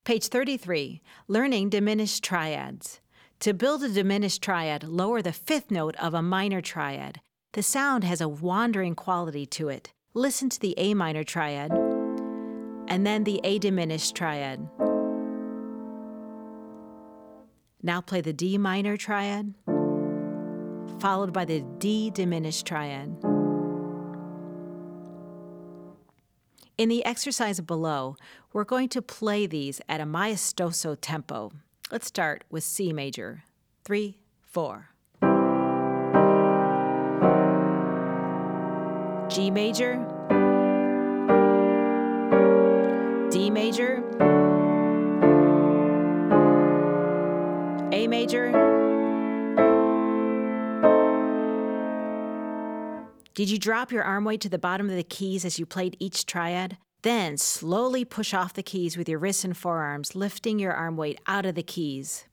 Page 33, Learning Diminished Triads. To build a diminished triad, lower the fifth note of a minor triad. The sound has a wandering quality to it. Listen to the A minor triad and then the A diminished triad. Now play the D minor triad, followed by the D diminished triad. In the exercise below, we're going to play these at a maestoso tempo. Let's start with C major. 3, 4. G major, D major, A major. Did you drop your arm weight to the bottom of the keys as you played each triad? Then slowly push off the keys with your wrists and forearms, lifting your arm weight out of the keys.